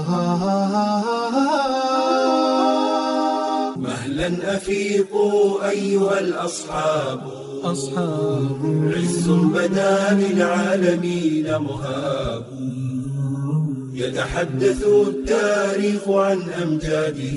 مهلا أفيقوا أيها الأصحاب عز بدا للعالمين مهاب يتحدث التاريخ عن أمجاده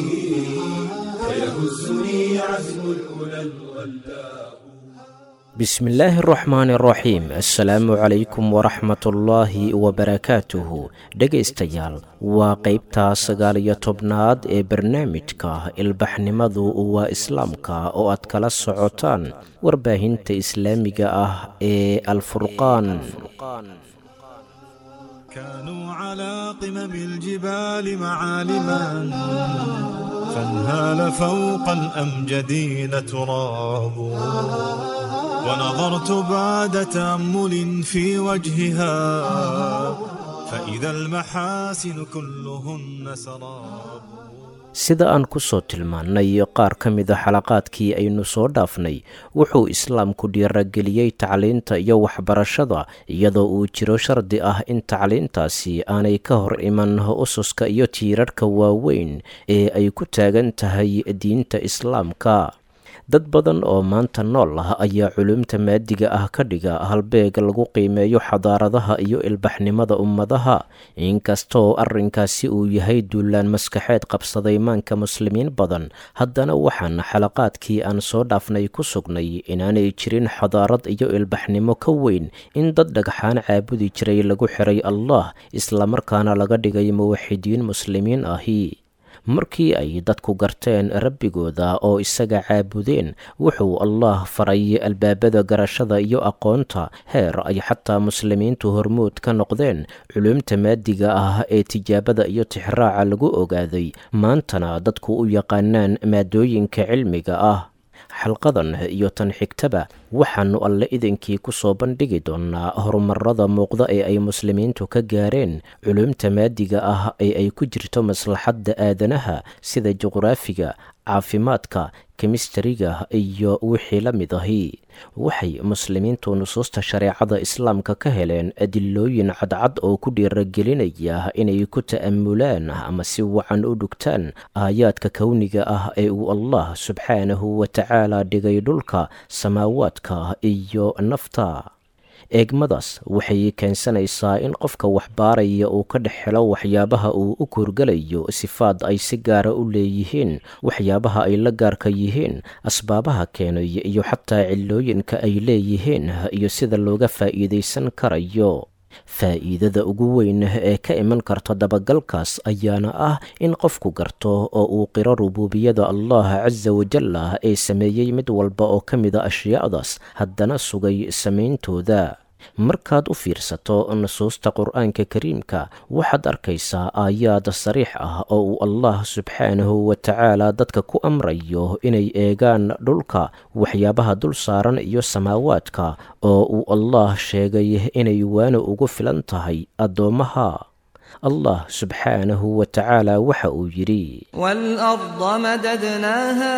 فيهزني عزم الأولى الغلاب. بسم الله الرحمن الرحيم. السلام عليكم ورحمة الله وبركاته. dhegaystayaal waa qaybta 19aad ee barnaamijka ilbaxnimadu waa islaamka oo aad kala socotaan warbaahinta islaamiga ah ee Al-Furqaan. كانوا على قمم الجبال معالما فانهال فوق الأمجدين تراب ونظرت بعد تأمل في وجهها فإذا المحاسن كلهن سراب. sida aan ku soo tilmaannay qaar ka mid a xalaqaadkii aynu soo dhaafnay wuxuu islaamku dhiirageliyey tacliinta iyo waxbarashada iyadoo uu jiro shardi ah in tacliintaasi aanay ka hor iman ususka iyo tiirarhka waaweyn ee ay ku taagan tahay diinta islaamka. dad badan oo maanta nool ah ayaa culumta maadiga ah ka dhiga halbeeg lagu qiimeeyo xadaaradaha iyo ilbaxnimada ummadaha, inkastoo arrinkaasi uu yahay duulaan maskaxeed qabsaday maanka muslimiin badan. haddana waxaan xalaqaadkii aan soo dhaafnay ku sugnay inaanay jirin xadaarad iyo ilbaxnimo ka weyn in dad dhagxaan caabudi jiray lagu xiray allah, islamarkaana laga dhigay muwaxidiin muslimiin ahi. markii ay dadku garteen rabbigooda oo isaga caabudeen, wuxuu allah faray albaabada garashada iyo aqoonta heer ay xataa muslimiintu hormuud ka noqdeen culumta maadiga ah ee tijaabada iyo tixraaca lagu ogaaday, maantana dadku u yaqaanaan maadooyinka cilmiga ah. xalqadan iyo tan xigtaba waxaannu alle idinkii ku soo bandhigi doonnaa horumarada muuqda ee ay muslimiintu ka gaareen culumta maadiga ah ee ay ku jirto maslaxadda aadanaha sida juqraafiga, caafimaadka, kemistariga iyo wixii la mid ahi. waxay muslimiintu nusuusta shareecada islaamka ka heleen adilooyin cadcad oo ku dhiiragelinaya inay ku ta'amulaan ama si wacan u dhugtaan aayaadka kowniga ah ee uu allah subxaanahu wa tacaala dhigay dhulka, samaawaadka iyo nafta. eegmadaas waxay keensanaysaa in qofka waxbaaraya uu ka dhex helo waxyaabaha uu u kuurgalayo sifaad ay si gaara u leeyihiin, waxyaabaha ay la gaarka yihiin, asbaabaha keenay iyo xataa cilooyinka ay leeyihiin iyo sida looga faa'iidaysan karayo. faa'iidada ugu weyn ee ka iman karta dabagalkaas ayaana ah in qofku garto oo uu qiro rubuubiyada allah casa wajalla ee sameeyey mid walba oo ka mida ashyaadaas, haddana sugay samayntooda. markaad u fiirsato nusuusta qur'aanka kariimka waxaad arkaysaa aayaad sariix ah oo uu allah subxaanahu wa tacaala dadka ku amrayo inay eegaan dhulka, waxyaabaha dul saaran iyo samaawaadka oo uu allah sheegay inay waana ugu filan tahay addoommaha. allah subxaanahu wa tacaala waxa uu yidhi: والأرض مددناها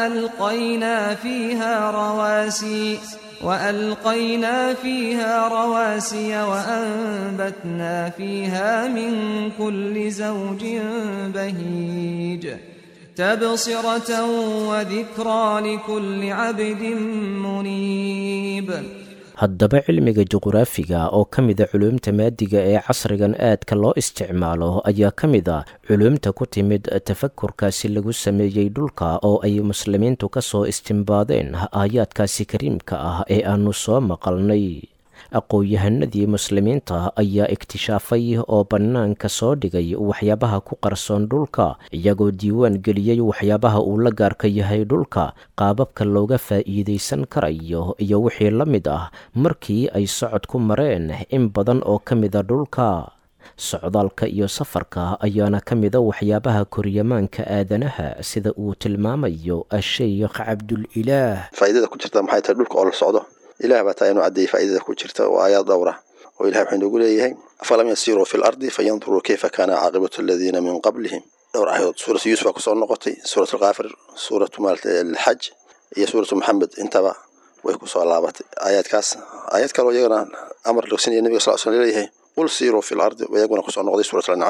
وألقينا فيها رواسي وأنبتنا فيها من كل زوج بهيج تبصرة وذكرى لكل عبد منيب. haddaba cilmiga juqraafiga oo ka mida culumta maadiga ee casrigan aadka loo isticmaalo ayaa ka mid a culumta ku timid tafakurkaasi lagu sameeyey dhulka oo ay muslimiintu ka soo istimbaadeen aayaadkaasi kariimka ah ee aanu soo maqalnay. aqoon-yahanadii muslimiinta ayaa iktishaafay oo bannaanka soo dhigay waxyaabaha ku qarsoon dhulka, iyagoo diiwaan geliyey waxyaabaha uu la gaarka yahay dhulka, qaababka looga faa'iidaysan karayo iyo wixii la mid ah markii ay socod ku mareen in badan oo ka mida dhulka. socdaalka iyo safarka ayaana ka mida waxyaabaha koryamaanka aadanaha sida uu tilmaamayo asheykh cabdulilaah. faa'iidada ku jirta maxay tahay dhulka oo la socdo? ilaah baa taa inuu caddeeyey faa'iidada ku jirta oo aayaad dhowra oo ilaah wuxuu inoogu leeyahay: afalam yasiiruu fi lardi fayanduruu kayfa kaana caaqibatu aladiina min qablihim. dhowr aayadood suuratu yuusuf baa kusoo noqotay, suuratu alkaafir, suuratu alxaj iyo suuratu maxamed, intaba way kusoo laabatay aayaadkaas. aayaad kaloo iyagana amar logsinaya nabiga sal sl leeyahay qul siiruu fi lardi, iyaguna kusoo noqday suuratu alancaam,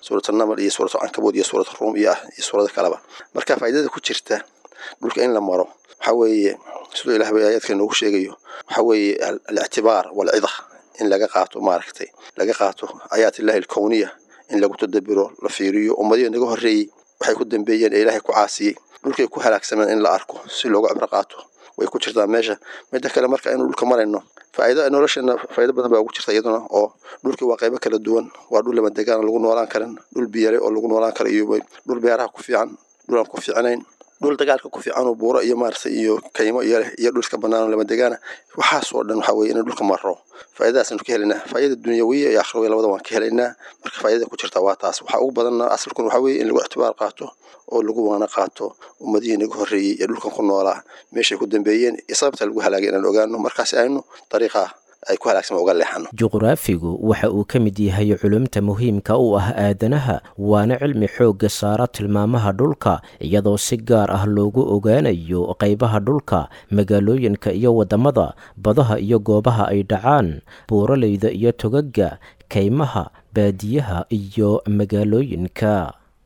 suurat an-naml iyo suurat al-ankabut iyo suurat ar-rum iyo suurada kaleba marka faa'iidada ku jirta dhulka in la maro waxa weeye sidoo Ilaahay aayadka noogu sheegayo waxa weeye al-i'tibaar wal-'idha in laga qaato maaragtay laga qaato aayaat Ilaahi al-kawniyah in lagu tadabbiro la fiiriyo ummadii naga horeeyay waxay ku dambeeyeen Ilaahay ku caasiyay dhulkay ku halaagsameen in la arko si loogu cibro qaato way ku jirtaa meesha mid kale marka in dhulka marayno faa'iido noloshana faa'iido badan baa ugu jirta iyaduna oo dhulka waa qaybo kala duwan waa dhul lama degaan lagu noolaan karin dhul biyare oo lagu noolaan karo iyo dhul beeraha ku fiican dhul aan ku fiicanayn dhul dagaalka ku fiican oo buuro iyo maarsa iyo kaymo iyo dhulka banaan lama degaan waxa soo dhan waxa weeye in dhulka maro faa'iidadaas ka helina faa'iido dunyawiya iyo aakhirawiya labada waan ka helaynaa marka faa'iidada ku jirta waa taas waxa ugu badan asalku waxa weeye in lagu ictibaar qaato oo lagu waana qaato ummadii naga horeeyay ee dhulkan ku noolaa meeshay ku dambeeyeen sababta lagu halaagay inaan ogaano markaas aynu dariiqa ay ku halaagsan uga leexano juqraafigu waxa uu ka mid yahay culumta muhiimka u ah aadanaha waana cilmi xoogga saara tilmaamaha dhulka iyadoo si gaar ah loogu ogaanayo qaybaha dhulka magaalooyinka iyo wadamada badaha iyo goobaha ay dhacaan buuraleyda iyo togaga kaymaha baadiyaha iyo magaalooyinka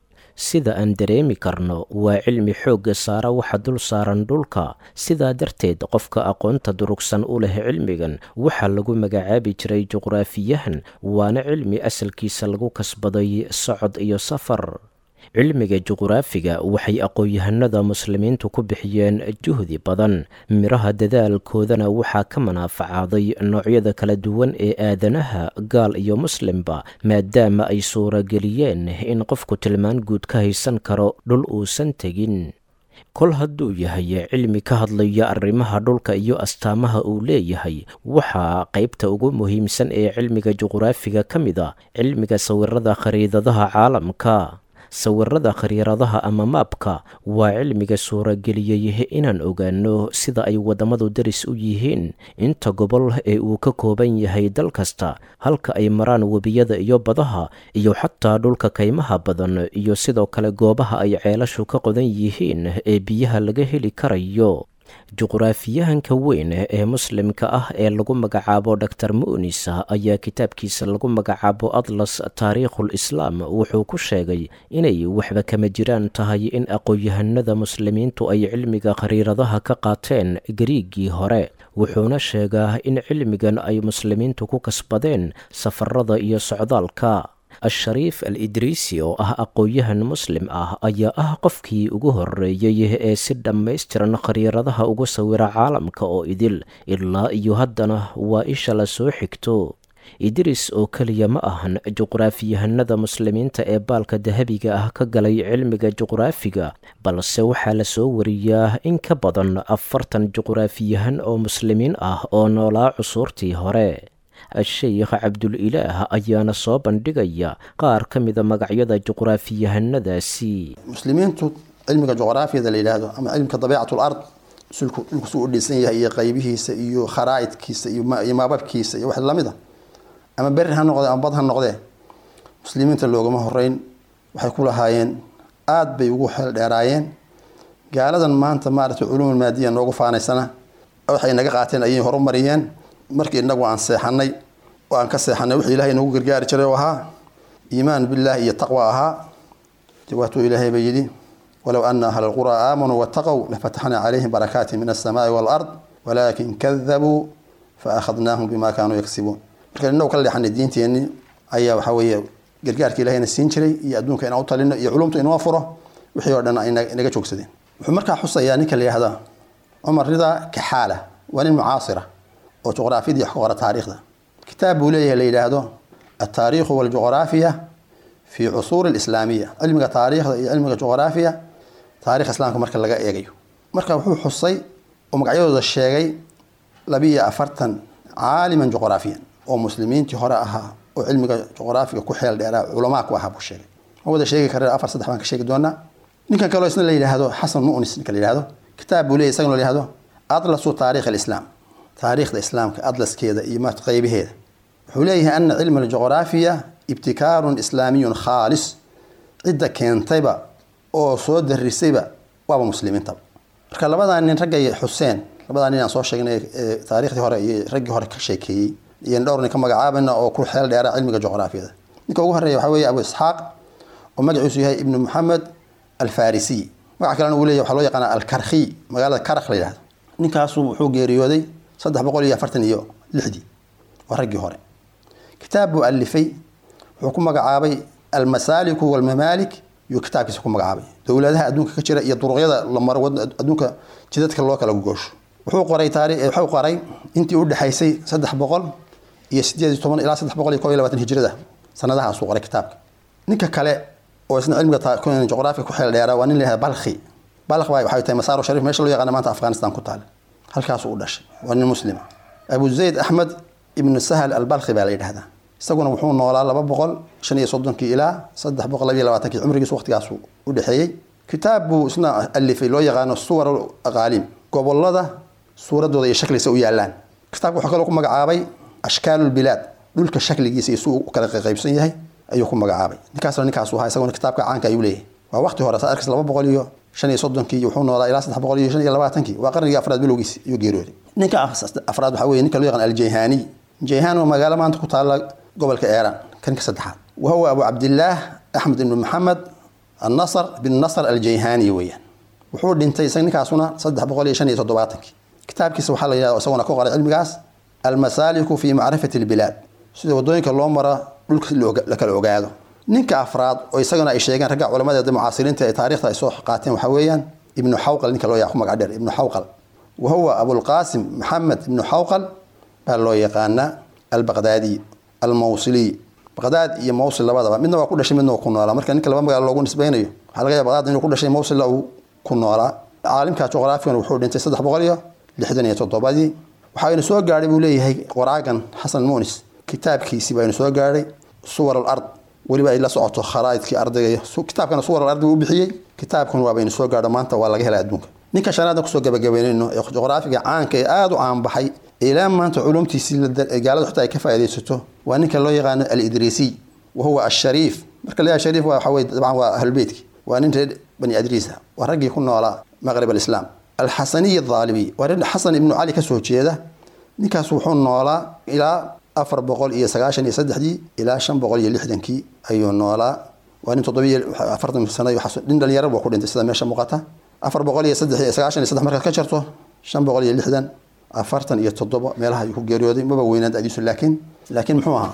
sida aan dareemi karno waa cilmi xoogga saara waxa dul saaran dhulka sidaa darteed qofka aqoonta durugsan u leh cilmigan waxaa lagu magacaabi jiray juqraafiyahan waana cilmi asalkiisa lagu kasbaday socod iyo safar cilmiga juqraafiga waxay aqoon-yahanada muslimiintu ku bixiyeen juhdi badan miraha dadaalkoodana waxaa ka manafacaaday noocyada kala duwan ee aadanaha gaal iyo muslimba maadaama ay suurageliyeen in qofku tilmaan guud ka haysan karo dhul uusan tegin kol hadduu yahay cilmi ka hadlaya arrimaha dhulka iyo astaamaha uu leeyahay waxaa qaybta ugu muhiimsan ee cilmiga juqraafiga ka mid a cilmiga sawirada khariidadaha caalamka sawirada khariiradaha ama maabka waa cilmiga suurageliyey inaan ogaano sida ay wadamadu daris u yihiin inta gobol ee uu ka kooban yahay dal kasta halka ay maraan webiyada iyo badaha iyo xataa dhulka kaymaha badan iyo sidoo kale goobaha ay ceelashu ka qodan yihiin ee biyaha laga heli karayo juqraafiyahanka weyn ee muslimka ah ee lagu magacaabo Dr. Mu'nisa ayaa kitaabkiisa lagu magacaabo Atlas Taariikhul Islaam wuxuu ku sheegay inay waxba kama jiraan tahay in aqoon-yahanada muslimiintu ay cilmiga khariiradaha ka qaateen Gariigii hore wuxuuna sheegaa in cilmigan ay muslimiintu ku kasbadeen safarada iyo socdaalka الشريف الإدريسي oo ah aqoon-yahan muslim ah ayaa ah qofkii ugu horeeyay ee si dhammaystiran khariiradaha ugu sawira caalamka oo idil ilaa iyo haddana waa isha la soo xigto idris oo kaliya ma ahan juqraafiyahanada muslimiinta ee baalka dahabiga ah ka galay cilmiga juqraafiga balse waxaa la soo wariyaa in ka badan 40 juqraafiyahan oo muslimiin ah oo noolaa cusurtii hore الشيخ عبد الإله أيانا صوبا دقيا قار كمذا مقعيدا جغرافيا النداسي مسلمين علم جغرافيا ذا الإله أما علم كطبيعة الأرض سوء اللسانية هي قيبه سيو خرائط كيس سيو ماباب كيس سيو واحد لامده أما برها النقضة أما بضها النقضة مسلمين تلوغ مهرين وحيكون هايين آد بيوغو حل ديرايين قالدا ما أنت مارت علوم المادية نوقف عن سنة أو حين نقاطين أيين هرم مريين markii inagu aan seexanay oo aan ka seexanay wixii Ilaahay nagu gargaari jiray waxa iimaan billaah iyo taqwa aha jawaatu Ilaahay bayidi walaw anna ahlul qura aamanu wattaqaw lafatahna alayhim barakatin minas samaa'i wal ard walakin kadhabu fa akhadnahum bima kanu yaksibun marka inagu kala leexanay diinteeni ayaa waxa weeye gargaarka Ilaahayna siin jiray iyo adduunka inaan u talino iyo culumta inoo furo wixii oo dhan inaga joogsadeen wuxuu markaa xusayaa ninka la yiraahdo Umar Rida Kahala wali mucaasira oo juqraafiyada iyo xogta taariikhda kitaab uu leeyahay la yiraahdo التاريخ والجغرافيا في عصور الإسلامية علم التاريخ علم الجغرافيا تاريخ الإسلام كمركز لقى إيجيو مركز وحو حصي ومقعيود الشيء لبيا أفرتن عالما جغرافيا ومسلمين تهراءها وعلم الجغرافيا كحيل ديرا علماء كوهاب الشيء هو ده شيء كرر أفر صدح بانك الشيء دونا نكن كلو يسنا اللي هذا حسن مؤنس نكن اللي هذا كتاب ولي سجن اللي هذا أطلس تاريخ الإسلام تاريخ الإسلام كأطلس كذا إيمات قيبه هذا حوليه أن علم الجغرافيا ابتكار إسلامي خالص عدة كان طيبة أو صود الرسيبة وابا مسلمين طب كان لبدا أن نرجع حسين لبدا أن نصور شيء تاريخ هراء رجع هراء كشيكي يندورني كم جعابنا أو كل حال دار علم الجغرافيا ده نكوه الرأي حوي أبو إسحاق ومجعوس هي ابن محمد الفارسي وعكلنا وليه وحلو يقنا الكرخي مقالة كرخ ليه نكاسو وحو جيريودي صدح بقول يا فرتن يو لحدي ورقي هوري كتاب مؤلفي وحكم مقعابي المسالك والممالك يو كتاب كيسكم مقعابي دولتها أدونك كتير يا طرقية لما رود أدونك جدتك الله كلا جوش وحو قري تاريخ وحو قري أنت ود حيسي صدح بقول يسدي طبعا إلى صدح بقول يكوي لبعض الهجرة ده سندها سوق قري كتابك نك كلا واسنا علم كون جغرافيا كحيل ديارة وان لها بلخي بلخ واي waxay tahay masaaro sharif meesha loo yaqaan maanta Afghanistan ku taal halkaas uu dhashay waa nin muslim Abu Zayd Ahmad ibn Sahal al-Balkhi baa la yiraahdaa isaguna wuxuu noolaa 235 ilaa 322 umrigiisu waqtigaas u dhaxeeyay kitaabu isna alif loo yaqaan suwar aqaalim gobolada suuradooda iyo shakliisa u yaalaan kitaabku waxa kale ku magacaabay ashkaalul bilad dhulka shakligiisa iyo kala qaybsan yahay ayuu ku magacaabay ninkaas waxa isaguna kitaabka caanka ayuu leeyahay waa waqti hore saarkiis 235 wuxuu noolaa ilaa 325 waa qarniga afraad bilowgiis iyo geeriyooday ninka afraad waxa weeye ninka loo yaqaan al-Jayhani Jayhan waa magaalo maanta ku taala gobolka Iran kan ka saddexaad وهو أبو عبد الله أحمد بن محمد النصر بن نصر الجيهاني ويان wuxuu dhintay isaga ninkaasuna 327 kitaabkiisa waxa la yiraahdaa isaguna ku qoray cilmigaas al-masalik fi ma'rifati al-bilad sida wadooyinka loo maro dhulka la kala ogaado ninka afraad oo isaguna ay sheegaan ragga culimada mucaasiriinta ee taariikhda ay soo qaateen waxa weeyaan ibn Hawqal ninka loo yaqaan magac dheer ibn Hawqal وهو أبو القاسم محمد بن حوقل بالله يقانا البغدادي الموصلي بغداد iyo موصل labadaba midna waa ku dhashay midna waa ku noolaa marka ninka laba magaalo loogu nisbaynayo waxa laga yaabaa Baqdaad inuu ku dhashay Mosul oo ku noolaa caalimka juqraafiga wuxuu dhintay 367 waxaana soo gaaray buu leeyahay qoraagan Xasan Muunis kitaabkiisa baa soo gaaray suwar al-ard waliba ay la socoto kharaa'idkii ardayga kitaabkan suwar al-ard uu bixiyay kitaabkan waa bayna soo gaaray maanta waa laga helaa adduunka ninka shanaad ku soo gabagabeynayno ee juqraafiga caanka ee aad u caan baxay ilaa maanta culumtiisii gaalada xitaa ay ka faa'iideysato waa ninka loo yaqaan al-Idrisi وهو الشريف marka la shariif waa xaway dabcan waa ahlbeedki waa nin reer bani Idrisa waa ragii ku noolaa maghrib al-Islam al-Hasani al-Dhalibi waa rin Hasan ibn Ali ka soo jeeda ninkaas wuxuu noolaa ilaa 493 ilaa 560 ayuu noolaa waa nin 740 sano iyo xasan din dhalinyaro buu ku dhintay sida meesha muuqata 493 marka ka jarto 560 47 meelaha ay ku geeriyooday maba weynaan adiisu laakiin muxuu ahaa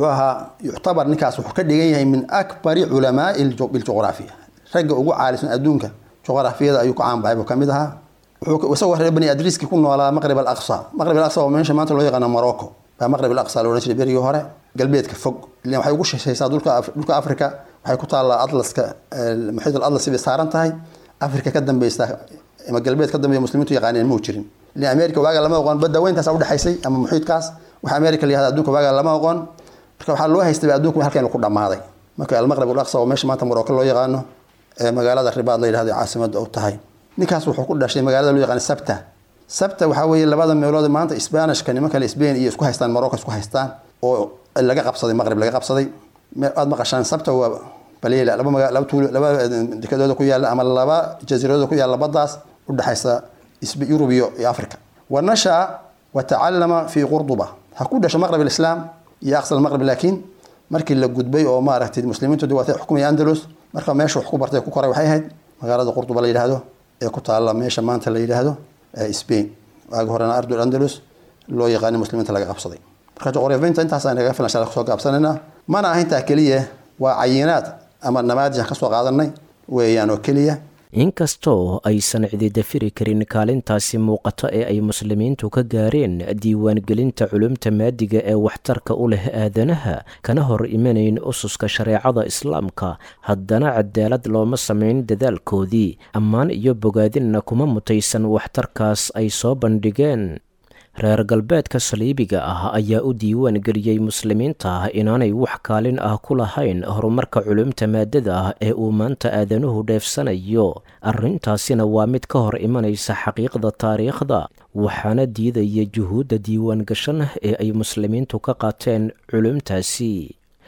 يعتبر نكاس وحكدي من أكبر علماء الجغرافيا رجع وقع على سن أدونك جغرافيا أيوك عام بعيب كمدها وسوى بني أدريس يكونوا على مغرب الأقصى ومن شمال الله يغنى موروكو فمغرب الأقصى لو نشري بيريو هره قلبيتك فوق اللي ما حيقولش شيء صادولك أفريقيا حيكون على أطلس المحيط الأطلسي بيستعرنتهاي أفريقيا قدم ما قلبيت قدم المسلمين يغني الموجرين اللي أمريكا واقع لما وقان بدأ وين تسعود حيسي أما محيط كاس وأمريكا اللي هذا أدونك واقع لما وقان waxa loo haystay adduunka halkeen ku dhamaaday marka al-Maghrib al-Aqsa oo meesha maanta Morocco loo yaqaano ee magaalada Ribaad la yiraahdo caasimada oo tahay ninkaas wuxuu ku dhashay magaalada loo yaqaan Sabta waxa weeye labada meelood maanta Isbaanishka nimanka Isbaan iyo isku haystaan Morocco isku haystaan oo laga qabsaday Maghrib laga qabsaday aad maqashaan Sabta waa baleela laba dekadooda ku yaala ama laba jasiiradooda ku yaala badaas u dhaxaysa Yurubiyo iyo Afrika ونشأ وتعلم في قرطبة هكو دش مغرب الإسلام يا أقصى المغرب لكن markii la gudbay oo maaragtay muslimiintu diwaatay xukuumay Andalus marka meesha wax ku bartay ku koray waxay ahayd magaalada Qurtuba la yiraahdo ee ku taala meesha maanta la yiraahdo Spain waag horena ardul Andalus loo yaqaan muslimiinta laga qabsaday marka juqraafiyiinta intaas ay naga filan soo gaabsanayna mana ahaynta kaliya waa cayinaad ama namaadij ka soo qaadanay weeyaan oo kaliya inkastoo aysan cididafiri karin kaalintaasi muuqato ee ay muslimiintu ka gaareen diiwaangelinta culumta maadiga ee waxtarka u leh aadanaha kana hor imanayn ususka shareecada islaamka haddana cadaalad looma samayn dadaalkoodii ammaan iyo bogaadinna kuma mutaysan waxtarkaas ay soo bandhigeen reer galbeedka saliibiga ah ayaa u diiwaan geliyey muslimiinta inaanay wax kaalin ah ku lahayn horumarka culumta maadada ah ee uu maanta aadanuhu dheefsanayo arrintaasina waa mid ka hor imanaysa xaqiiqda taariikhda waxaana diidaya juhuudda diiwaan gashan ee ay muslimiintu ka qaateen culumtaasi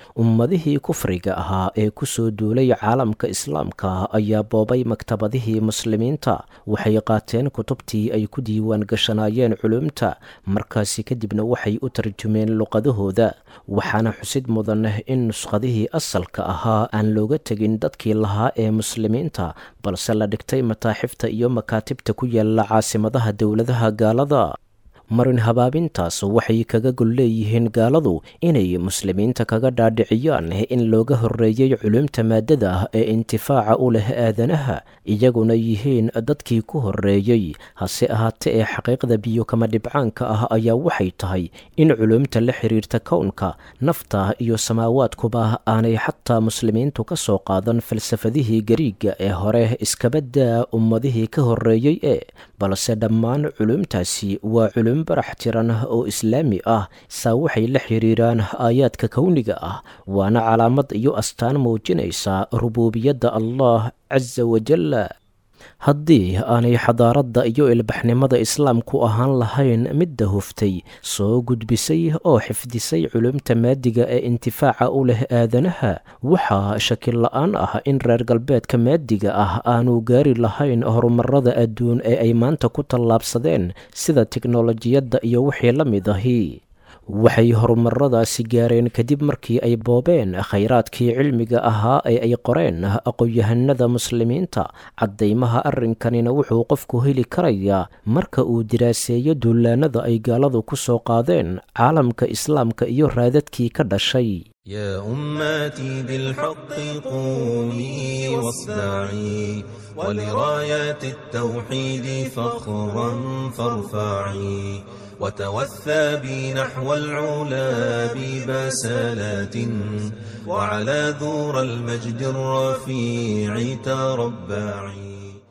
ummadihii kufriga ahaa ee ku soo duulay caalamka islaamka ayaa boobay maktabadihii muslimiinta. waxay qaateen kutubtii ay ku diiwaan gashanaayeen culumta, markaasi kadibna waxay u tarjumeen luqadahooda. waxaana xusid mudan in nuskhadihii asalka ahaa aan looga tegin dadkii lahaa ee muslimiinta, balse la dhigtay mataaxifta iyo makaatibta ku yaala caasimadaha dowladaha gaalada. marin habaabintaas waxay kaga gol leeyihiin gaaladu inay muslimiinta kaga dhaadhiciyaan in looga horreeyey culumta maadada ah ee intifaaca u leh aadanaha, iyaguna yihiin dadkii ku horreeyey. hase ahaatee ee xaqiiqda biyo kama dhibcaanka ah ayaa waxay tahay in culumta la xiriirta kownka, nafta iyo samaawaadkuba aanay xataa muslimiintu ka soo qaadan falsafadihii gariiga ee hore iskabaddaa ummadihii ka horreeyey balse dhammaan culumtaasi waa culum barax tiran oo islaami ah. saa waxay la xiriiraan aayaadka kowniga ah, waana calaamad iyo astaan muujinaysa rubuubiyadda allah casa wajalla. haddii aanay xadaaradda iyo ilbaxnimada islaamku ahaan lahayn midda huftay, soo gudbisay oo xifdisay culumta maadiga ee intifaaca u leh aadanaha, waxaa shakil la-aan ah in reer galbeedka maadiga ah aanu gaari lahayn horumarada adduun ee ay maanta ku tallaabsadeen sida tiknolojiyadda iyo wixii la mid ahi. waxay horumaradaasi gaareen kadib markii ay boobeen khayraadkii cilmiga ahaa ee ay qoreen aqoon-yahanada muslimiinta. caddaymaha arrinkanina wuxuu qofku heli karayaa marka uu diraaseeyo duulaanada ay gaaladu ku soo qaadeen caalamka islaamka iyo raadadkii ka dhashay. يا أمتي بالحق قومي واصدعي ولرايات التوحيد فخرا فارفعي وتوثبي نحو العلا ببسالات وعلى ذور المجد الرفيع تربعي.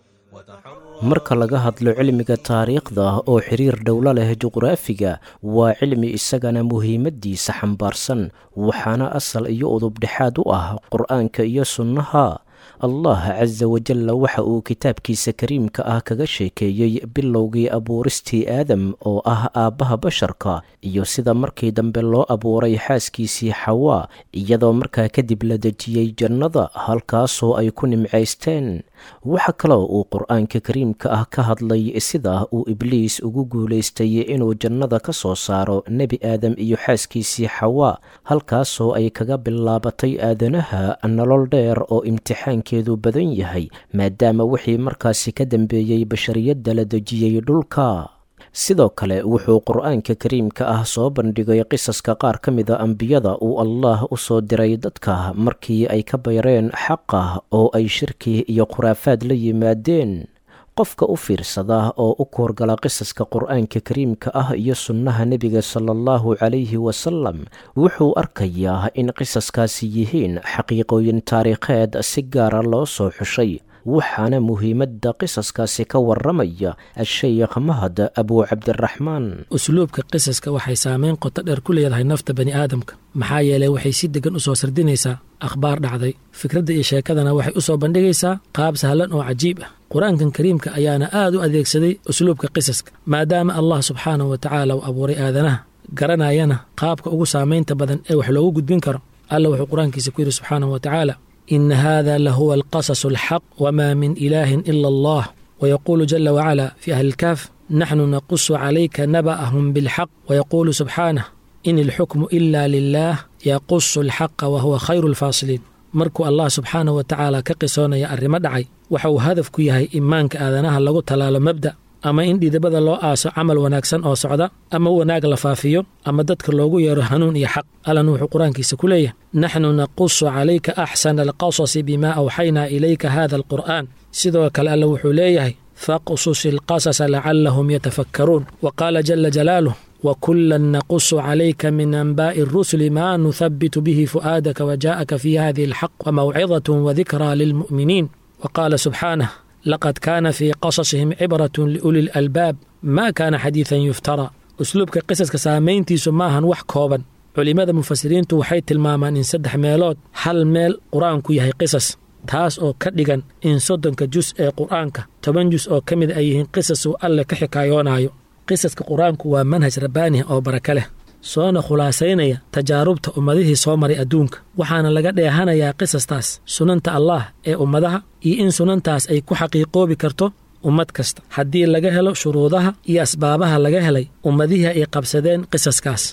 marka laga hadlo cilmiga taariikhda oo xiriir dhowlo leh juqraafiga, waa cilmi isagana muhiimadiisa xambaarsan, waxaana asal iyo udubdhexaad u ah qur-aanka iyo sunnaha. allah casa wajalla waxa uu kitaabkiisa kariimka ah kaga sheekeeyey bilowgii abuuristii aadam oo ah aabbaha basharka, iyo sida markii dambe loo abuuray xaaskiisii xawaa, iyadoo markaa kadib la dejiyey jannada halkaasoo ay ku nimcaysteen. waxa kaloo uu qur-aanka kariimka ah ka hadlay sida uu ibliis ugu guulaystay inuu jannada ka soo saaro nebi aadam iyo xaaskiisii xawaa, halkaasoo ay kaga bilaabatay aadanaha nolol dheer oo imtixaankeedu badan yahay, maadaama wixii markaasi ka dambeeyey bashariyadda la dejiyey dhulka. sidoo kale wuxuu qur-aanka kariimka ah soo bandhigay qisaska qaar ka mida ambiyada uu allah u soo diray dadka markii ay ka bayreen xaqa oo ay shirki iyo khuraafaad la yimaadeen. qofka u fiirsada oo u koorgala qisaska qur-aanka kariimka ah iyo sunnaha nebiga sala allahu calayhi wasalam wuxuu arkayaa in qisaskaasi yihiin xaqiiqooyin taariikheed si gaara loo soo xushay, waxaana muhiimadda qisaskaasi ka warramaya asheykh mahad abu cabdiraxmaan. usluubka qisaska waxay saameyn qoto dheer ku leedahay nafta bani aadamka, maxaa yeelay waxay si deggan u soo sardinaysaa akhbaar dhacday. fikradda iyo sheekadana waxay u soo bandhigaysaa qaab sahlan oo cajiib ah. qur-aankan kariimka ayaana aad u adeegsaday usluubka qisaska, maadaama allah subxaanahu wa tacaala uu abuuray aadanaha, garanayana qaabka ugu saamaynta badan ee wax loogu gudbin karo. alla wuxuu qur-aankiisa ku yidhi subxaanahu wa tacaala: إن هذا لهو القصص الحق وما من إله إلا الله. ويقول جل وعلا في أهل الكهف: نحن نقص عليك نبأهم بالحق. ويقول سبحانه: إن الحكم إلا لله يقص الحق وهو خير الفاصلين. markuu allah subxaanahu wa tacaala ka qisoonaya arrimo dhacay, waxa uu hadaf ku yahay imaanka aadanaha lagu talaalo mabda' ama in dhidibada loo aaso camal wanaagsan oo socda, ama wanaag la faafiyo, ama dadka loogu yeero hanuun iyo xaq. allana wuxuu qur-aankiisa ku leeyahay: naxnu naqusu calayka axsana alqasasi bimaa awxaynaa ilayka hada alqur'aan. sidoo kale alla wuxuu leeyahay: faqsus ilqasasa lacallahum yatafakkaruun. wa qaala jala jalaaluh: وكلا نقص عليك من أنباء الرسل ما نثبت به فؤادك وجاءك في هذه الحق وموعظة وذكرى للمؤمنين. وقال سبحانه: لقد كان في قصصهم عبرة لأولي الألباب ما كان حديثا يفترى. أسلوبك قصصك سامينتي سماهن wax kooban. culimada mufasiriintu waxay tilmaamaan in 3 meelood hal meel qur-aanku yahay qisas, taas oo ka dhigan in 30 juz ee qur-aanka 10 juz oo ka mid ay yihiin qisas uu alle ka xikaayoonayo. qisaska qur-aanku waa manhaj rabbaani oo baraka leh. soona khulaasaynaya tajaarubta ummadihii soo maray adduunka waxaana laga dheehanayaa qisastaas sunanta allaah ee ummadaha iyo in sunantaas ay ku xaqiiqoobi karto ummad kasta haddii laga helo shuruudaha iyo asbaabaha laga helay ummadihii ay qabsadeen qisaskaas.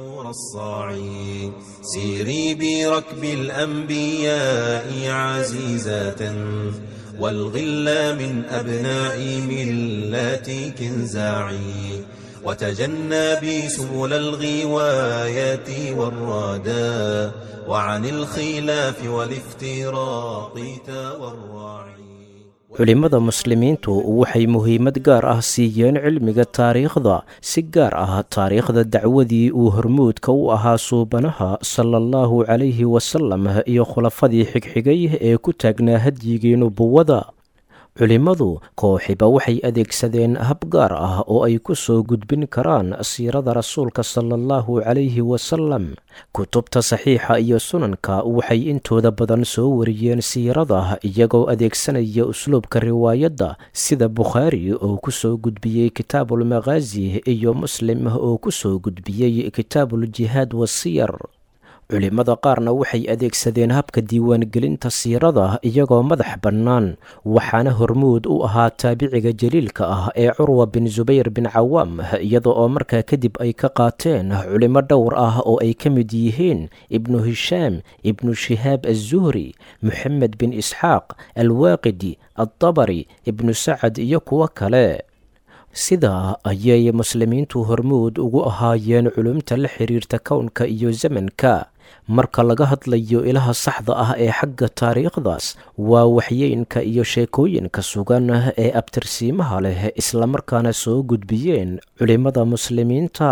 سيري بركب الأنبياء عزيزة والغلا من أبناء ملاتك انزاعي وتجنبي سبل الغوايات والردى وعن الخلاف والافتراق تورعي. culimmada muslimiintu waxay muhiimad gaar ah siiyeen cilmiga taariikhda si gaar ah taariikhda dacwadii uu hormuudka u ahaa suubanaha salaallahu calayhi wasalam iyo khulafadii xigxigay ee ku taagnaa hadyigii nubuwada. culimmadu kooxiba waxay adeegsadeen hab gaar ah oo ay ku soo gudbin karaan siirada rasuulka salaallahu calayhi wasalam. kutubta saxiixa iyo sunanka waxay intooda badan soo wariyeen siirada iyagoo adeegsanaya usluubka riwaayadda sida bukhaari oo ku soo gudbiyey kitaabulmaqaasi iyo muslim oo ku soo gudbiyey kitaabuuljihaad wasiyar. culimmada qaarna waxay adeegsadeen habka diiwaangelinta siirada iyagoo madax bannaan waxaana hormuud u ahaa taabiciga jaliilka ah ee curwa bin subayr bin cawaam iyada oo markaa kadib ay ka qaateen culimmo dhowr ah oo ay ka mid yihiin ibnu hishaam, ibnu shihaab azuhri, moxamed bin isxaaq alwaaqidi, adabari, ibnu sacad iyo kuwo kale. sidaa ayay muslimiintu hormuud ugu ahaayeen culumta la xiriirta kownka iyo zamanka. marka laga hadlayo ilaha saxda ah ee xagga taariikhdaas waa waxyeynka iyo sheekooyinka sugan ee abtirsiimaha leh islamarkaana soo gudbiyeen culimmada muslimiinta.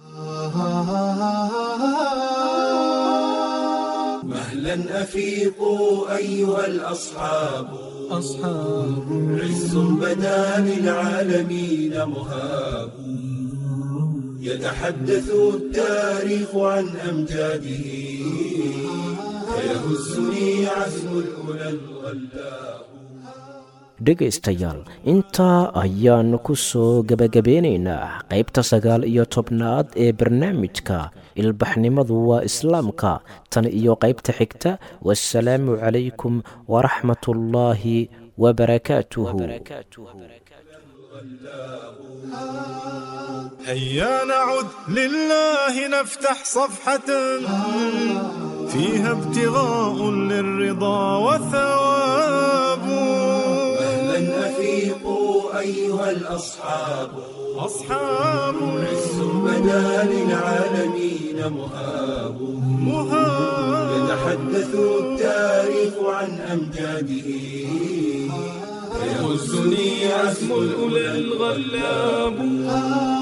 مهلا أفيقوا أيها الأصحاب عز بدا للعالمين مهاب يتحدث التاريخ عن أمجاده فيهزني عزم الأولى الغلاب. dhegaystayaal intaa ayaan ku soo gebagabeynaynaa qaybta 19 ee barnaamijka ilbaxnimadu waa islaamka tan iyo qaybta xigta. wassalaamu calaykum waraxmatullaahi wabarakaatuhu. هيا نعد لله نفتح صفحة فيها ابتغاء للرضا وثواب. مهلا أفيقوا أيها الأصحاب عز بدا للعالمين مهاب يتحدث التاريخ عن أمجاده فيهزني عزم الأولى الغلاب.